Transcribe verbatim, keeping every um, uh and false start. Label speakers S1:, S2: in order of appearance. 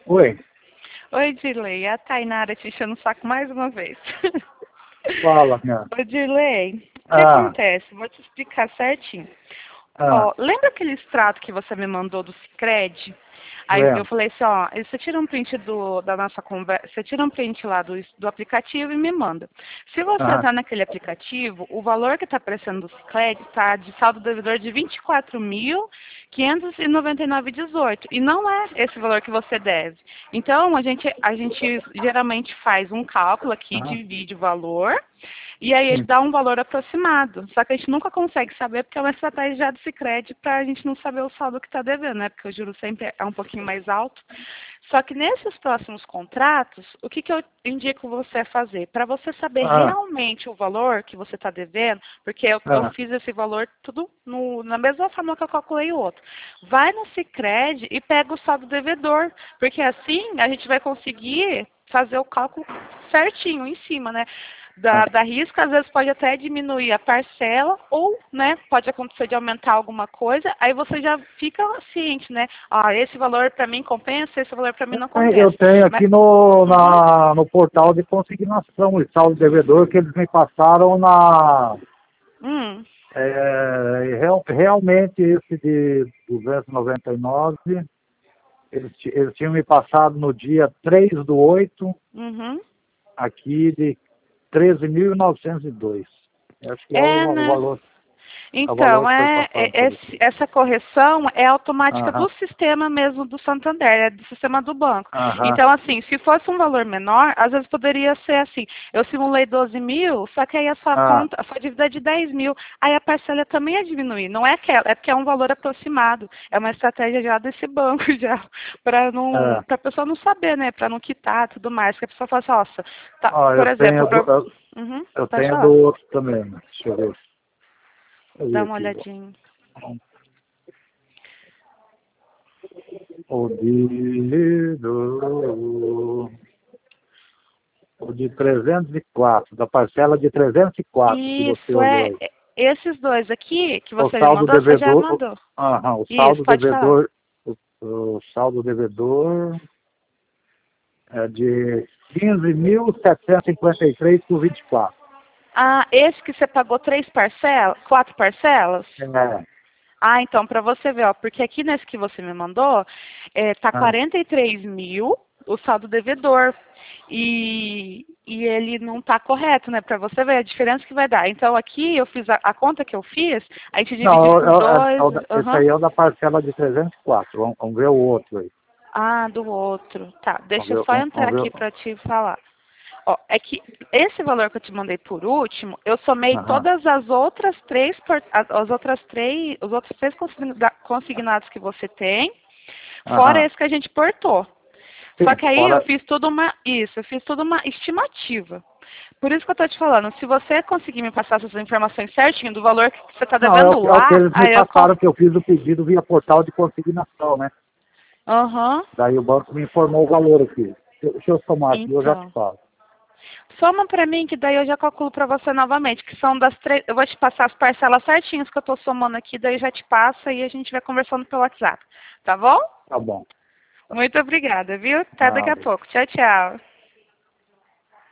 S1: Oi,
S2: Oi, Dirley. A Tainara te enchendo o saco mais uma vez.
S1: fala, minha.
S2: Oi, Dirley. O que
S1: Ah,
S2: acontece? Vou te explicar certinho.
S1: ah,
S2: Ó, lembra aquele extrato que você me mandou do Sicredi? Aí eu
S1: lembro.
S2: falei assim, ó, você tira um print do, da nossa conversa, você tira um print lá do, do aplicativo e me manda. Se você
S1: Ah,
S2: entrar naquele aplicativo, o valor que está aparecendo do Sicredi está de saldo devedor de vinte e quatro mil quinhentos e noventa e nove vírgula dezoito. E não é esse valor que você deve. Então, a gente, a gente geralmente faz um cálculo aqui,
S1: ah,
S2: divide o valor, e aí ele
S1: sim.
S2: dá um valor aproximado. Só que a gente nunca consegue saber porque é uma estratégia já do Sicredi para a gente não saber o saldo que está devendo, né? Porque o juro sempre é um pouquinho mais alto. Só que nesses próximos contratos, o que, que eu indico você fazer? Para você saber
S1: Ah,
S2: realmente o valor que você está devendo, porque eu, eu
S1: ah,
S2: fiz esse valor tudo no, na mesma forma que eu calculei o outro. Vai no Sicredi e pega o saldo devedor, porque assim a gente vai conseguir fazer o cálculo certinho em cima, né? Da,
S1: ah.
S2: da risco, às vezes pode até diminuir a parcela ou, né, pode acontecer de aumentar alguma coisa, aí você já fica ciente, né? Ah, esse valor para mim compensa, esse valor para mim não
S1: Eu
S2: compensa.
S1: tenho
S2: Mas,
S1: aqui no,
S2: uhum,
S1: na, no portal de consignação o saldo devedor que eles me passaram na.
S2: hum,
S1: É, real- realmente esse de duzentos e noventa e nove, eles, ti- eles tinham me passado no dia três do oito,
S2: uhum.
S1: aqui de treze mil novecentos e dois. Acho que é o,
S2: É,
S1: o
S2: né?
S1: valor, é o valor
S2: Então,
S1: que foi
S2: é,
S1: passado
S2: é-
S1: por
S2: esse-
S1: aqui.
S2: essa correção é automática
S1: Aham,
S2: do sistema mesmo do Santander, é do sistema do banco.
S1: aham,
S2: Então, assim, se fosse um valor menor, às vezes poderia ser assim, eu simulei doze mil, só que aí a sua
S1: ah,
S2: conta, a sua dívida é de dez mil, aí a parcela também ia diminuir. Não é aquela, é porque é um valor aproximado. É uma estratégia já desse banco, já, para não,
S1: é.
S2: para a pessoa não saber, né, para não quitar e tudo mais. Que a pessoa fala assim, nossa, tá,
S1: Ó,
S2: por
S1: eu
S2: exemplo,
S1: tenho, do,
S2: pra,
S1: eu,
S2: uhum,
S1: eu
S2: pode
S1: tenho do
S2: falar,
S1: outro também. Deixa eu ver. Deixa eu ver
S2: dá uma
S1: aqui.
S2: olhadinha.
S1: O de, do, o de trezentos e quatro, da parcela de trezentos e quatro que você
S2: Isso,
S1: olhou
S2: é.
S1: aí.
S2: é- Esses dois aqui que
S1: O
S2: você me
S1: saldo
S2: mandou, você já
S1: devedor, o,
S2: mandou.
S1: aham, o
S2: Isso,
S1: saldo
S2: pode falar.
S1: devedor, o, o saldo devedor é de quinze mil setecentos e cinquenta e três por vinte e quatro.
S2: Ah, esse que você pagou três parcelas, quatro parcelas?
S1: É,
S2: Ah, então, para você ver, ó, porque aqui nesse que você me mandou, é, tá
S1: ah,
S2: quarenta e três mil o saldo devedor. E, e ele não tá correto, né? Para você ver a diferença que vai dar. Então, aqui eu fiz a, a conta que eu fiz, a gente divide
S1: não,
S2: por
S1: é- é- é
S2: dois.
S1: o da- esse
S2: Aham.
S1: aí é o da parcela de trezentos e quatro. Vamos, vamos ver o outro aí.
S2: Ah, do outro. Tá,
S1: Vamos
S2: deixa eu
S1: ver,
S2: só
S1: vamos,
S2: entrar
S1: vamos ver.
S2: aqui para te falar. Ó, é que esse valor que eu te mandei por último, eu somei
S1: Aham,
S2: todas as outras três, por- as, as outras três, os outros três consigna- consignados que você tem, fora
S1: aham.
S2: esse que a gente portou. Só
S1: Sim,
S2: que aí eu
S1: fora.
S2: fiz tudo uma, isso, eu fiz tudo uma estimativa. Por isso que eu tô te falando, se você conseguir me passar essas informações certinho do valor que você está
S1: Não, é o,
S2: devendo
S1: é o que
S2: lá,
S1: eles me
S2: aí eu
S1: passaram,
S2: consigo.
S1: que eu fiz o pedido via portal de consignação, né?
S2: Aham,
S1: Daí o banco me informou o valor aqui. Deixa eu somar aqui, eu já te
S2: então.
S1: falo.
S2: Soma para mim, que daí eu já calculo para você novamente, que são das três. Eu vou te passar as parcelas certinhas que eu estou somando aqui, daí já te passa e a gente vai conversando pelo WhatsApp. Tá bom?
S1: Tá bom.
S2: Muito obrigada, viu? Até daqui a
S1: Nada.
S2: pouco. Tchau, tchau.